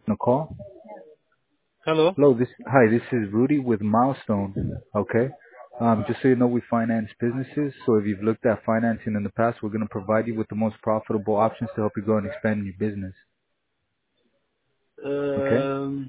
a call. Hello? Hello, this is Rudy with Milestone. Okay. Just so you know, we finance businesses. So if you've looked at financing in the past, we're going to provide you with the most profitable options to help you grow and expand your business. Okay. Um,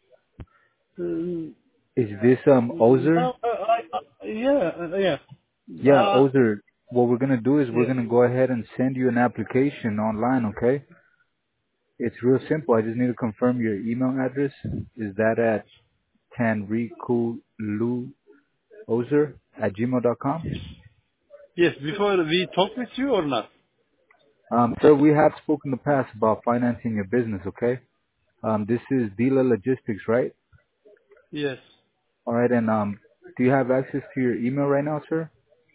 Is this Ozer? no, yeah, yeah. Yeah, Ozer. What we're going to do is we're Yeah. going to go ahead and send you an application online. Okay. It's real simple. I just need to confirm your email address. Is that at tanrikuluozer at gmail.com? Yes, before we talk with you or not? Sir, we have spoken in the past about financing your business, okay? This is Dealer Logistics, right? Yes. All right, and do you have access to your email right now, sir?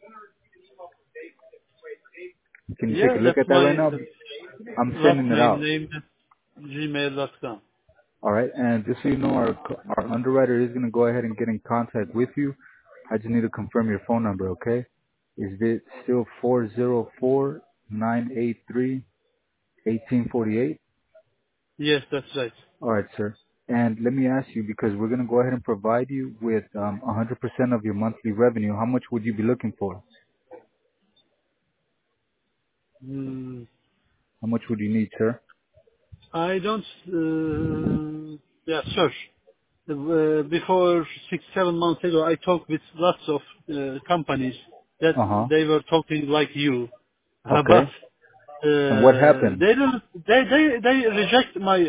Can you take Yeah, a look that's at that my right now? I'm last sending it name, out. name, gmail.com. All right, and just so you know, our underwriter is going to go ahead and get in contact with you. I just need to confirm your phone number, okay? Is it still 404-983-1848? Yes, that's right. All right, sir. And let me ask you, because we're going to go ahead and provide you with 100% of your monthly revenue, how much would you be looking for? Hmm. How much would you need, sir? I don't, yeah, sure. Before 6, 7 months ago, I talked with lots of companies that Uh-huh. they were talking like you, but Okay. And what happened? they don't. They reject my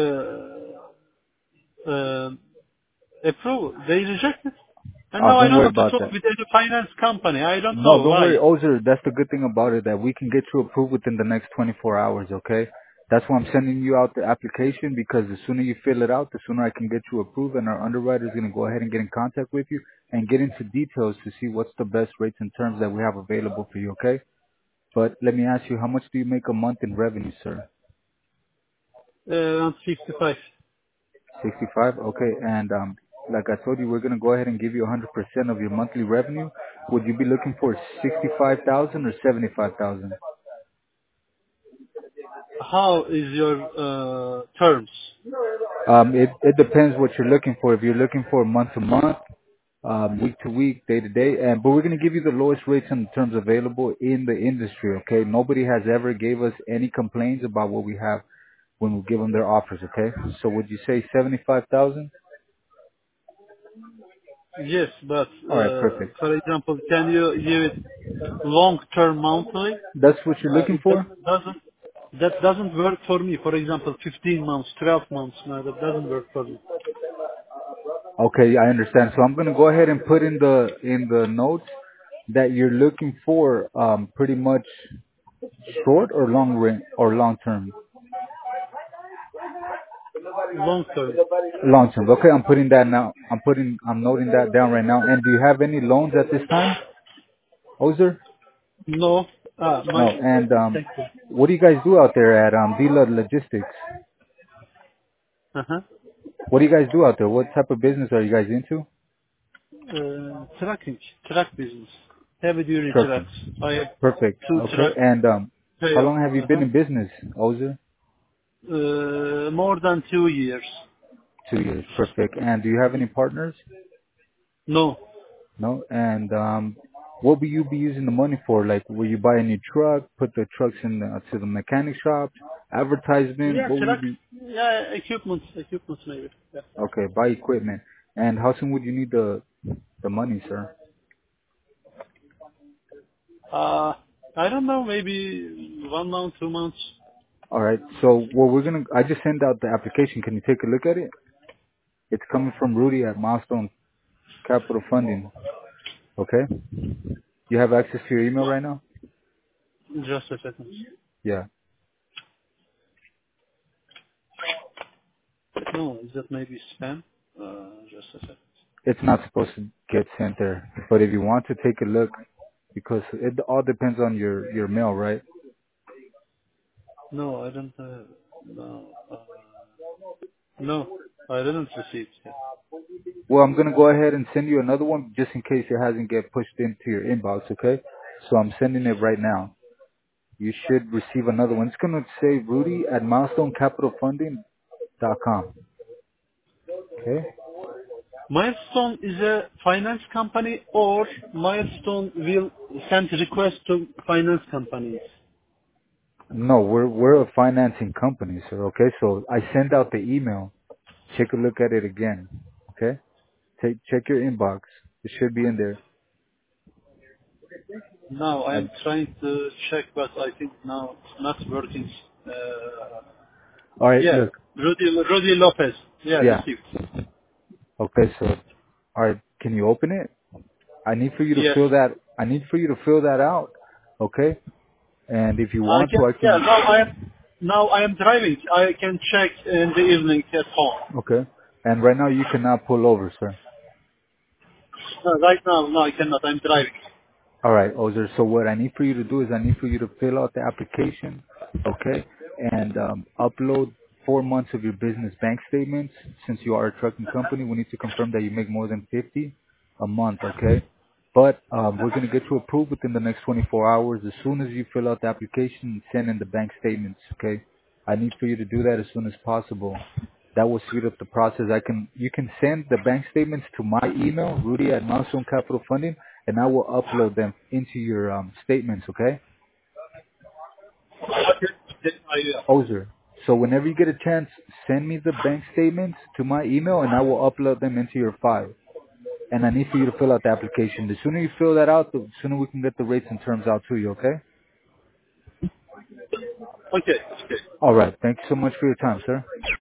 approval. They reject it, and Oh, now I don't don't worry have to about talk that. with any finance company. I don't No, know don't worry, why. Ozer. That's the good thing about it, that we can get you approved within the next 24 hours, okay? That's why I'm sending you out the application, because the sooner you fill it out, the sooner I can get you approved, and our underwriter is going to go ahead and get in contact with you and get into details to see what's the best rates and terms that we have available for you, okay? But let me ask you, how much do you make a month in revenue, sir? Around 55. 65? Okay. And like I told you, we're going to go ahead and give you 100% of your monthly revenue. Would you be looking for 65,000 or 75,000? How is your terms? It depends what you're looking for. If you're looking for month to month, week to week, day to day, but we're going to give you the lowest rates in terms available in the industry. Okay. Nobody has ever gave us any complaints about what we have when we give them their offers. Okay. So would you say 75,000? Yes, but All right. Perfect. for example, can you give it long-term monthly? That's what you're looking It for? doesn't work for me. For example, 15 months, 12 months. No, that doesn't work for me. Okay, I understand. So I'm gonna go ahead and put in the notes that you're looking for pretty much short or long term. Long term. Long term. Okay, I'm putting that now. I'm noting that down right now. And do you have any loans at this time, Ozer? No. No. My. And Thank you. what do you guys do out there at Dealer Logistics? Uh-huh. What do you guys do out there? What type of business are you guys into? Truck business. Heavy duty Trucking. trucks. I have Perfect. two Okay. trucks. And how long have you been Uh-huh. in business, Ozer? More than 2 years. 2 years. Perfect. And do you have any partners? No. No? And what will you be using the money for? Like, will you buy a new truck, put the trucks to the mechanic shop, advertisement? Yeah, What will you truck. be? Yeah, equipment maybe. Yeah. Okay, buy equipment. And how soon would you need the money, sir? I don't know, maybe 1 month, 2 months. All right. So, I just sent out the application. Can you take a look at it? It's coming from Rudy at Milestone Capital Funding. Okay. You have access to your email right now? Just a second. Yeah. No, is that maybe spam? Just a second. It's not supposed to get sent there. But if you want to take a look, because it all depends on your mail, right? No, I don't have. No. No, I didn't receive it. Well, I'm gonna go ahead and send you another one just in case it hasn't get pushed into your inbox, okay? So I'm sending it right now. You should receive another one. It's gonna say Rudy at Milestone Capital Funding. com. Okay. Milestone is a finance company, or Milestone will send request to finance companies? No, we're a financing company, sir. Okay, so I send out the email. Take a look at it again. Okay, check your inbox. It should be in there. Now I I, am trying to check, but I think now it's not working. Uh, all right, yeah, look. Rudy Lopez. Yeah, Yeah. received. Okay, so all right, can you open it? I need for you to Yes. fill that. I need for you to fill that out. Okay, and if you I want to, can. I Yeah. can. Now I am driving. I can check in the evening at home. Okay, and right now you cannot pull over, sir. No, right now, no, I cannot. I'm driving. All right, Ozer. So what I need for you to do is I need for you to fill out the application, okay, and upload 4 months of your business bank statements. Since you are a trucking company, we need to confirm that you make more than 50 a month, okay? But we're gonna get you approved within the next 24 hours. As soon as you fill out the application and send in the bank statements, okay? I need for you to do that as soon as possible. That will speed up the process. You can send the bank statements to my email, Rudy at Milestone Capital Funding, and I will upload them into your statements, okay? Okay. Yes, Ozer. So whenever you get a chance, send me the bank statements to my email and I will upload them into your file. And I need for you to fill out the application. The sooner you fill that out, the sooner we can get the rates and terms out to you, okay? Okay. Okay. Alright. Thank you so much for your time, sir.